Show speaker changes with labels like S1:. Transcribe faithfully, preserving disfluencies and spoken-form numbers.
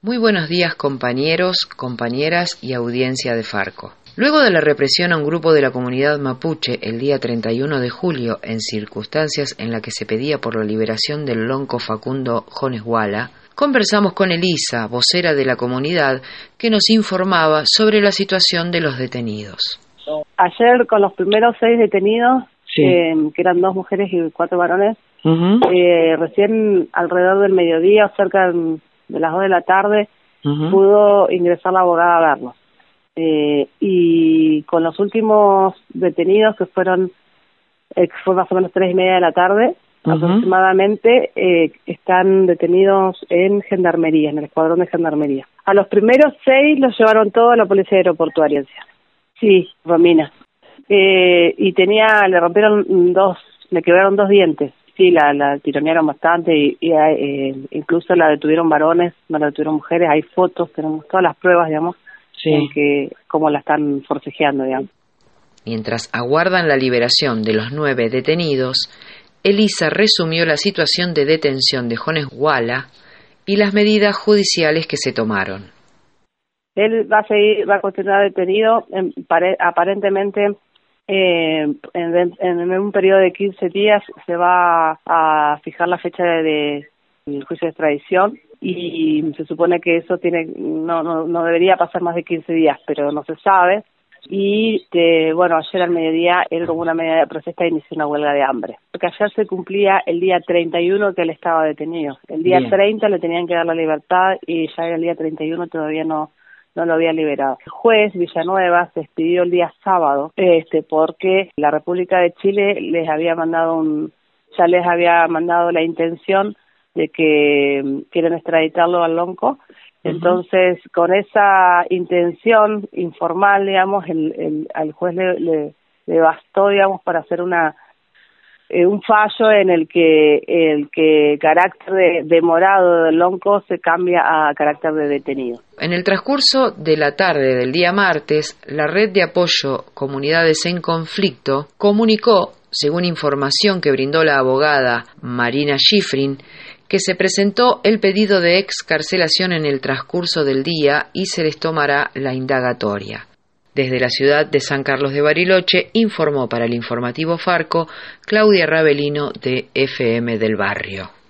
S1: Muy buenos días, compañeros, compañeras y audiencia de Farco. Luego de la represión a un grupo de la comunidad mapuche el día treinta y uno de julio, en circunstancias en las que se pedía por la liberación del lonco Facundo Jones Wala, conversamos con Elisa, vocera de la comunidad, que nos informaba sobre la situación de los detenidos.
S2: Ayer, con los primeros seis detenidos,
S3: sí.
S2: eh, que eran dos mujeres y cuatro varones,
S3: Uh-huh.
S2: eh, recién alrededor del mediodía, o cerca de las dos de la tarde,
S3: Uh-huh.
S2: pudo ingresar la abogada a verlos. Eh, y con los últimos detenidos, que fueron, eh, que fue más o menos tres y media de la tarde,
S3: Uh-huh.
S2: aproximadamente, eh, están detenidos en Gendarmería, en el escuadrón de Gendarmería. A los primeros seis los llevaron todos a la policía aeroportuaria. Sí, Romina. Eh, y tenía, le rompieron dos, le quebraron dos dientes. Sí, la, la tironearon bastante y, y eh, incluso la detuvieron varones, no la detuvieron mujeres. Hay fotos, tenemos todas las pruebas, digamos,
S3: sí.
S2: en que cómo la están forcejeando, digamos.
S1: Mientras aguardan la liberación de los nueve detenidos, Elisa resumió la situación de detención de Jones Wala y las medidas judiciales que se tomaron.
S2: Él va a seguir, va a continuar detenido, en, pare, aparentemente. Eh, en, en un periodo de quince días se va a fijar la fecha de, de el juicio de extradición y se supone que eso tiene no, no no debería pasar más de quince días, pero no se sabe. Y eh, bueno, ayer al mediodía él, como una medida de protesta, inició una huelga de hambre, porque ayer se cumplía el día treinta y uno que él estaba detenido. El día Bien. treinta le tenían que dar la libertad y ya el día treinta y uno todavía no no lo había liberado. El juez Villanueva se despidió el día sábado, este, porque la República de Chile les había mandado un, ya les había mandado la intención de que um, quieren extraditarlo al lonco. Uh-huh. Entonces, con esa intención informal, digamos, el, el, al juez le, le, le bastó, digamos, para hacer una Eh, un fallo en el que el que carácter de demorado del lonco se cambia a carácter de detenido.
S1: En el transcurso de la tarde del día martes, la red de apoyo Comunidades en Conflicto comunicó, según información que brindó la abogada Marina Schifrin, que se presentó el pedido de excarcelación en el transcurso del día y se les tomará la indagatoria. Desde la ciudad de San Carlos de Bariloche, informó para el informativo Farco Claudia Ravelino de F M del Barrio.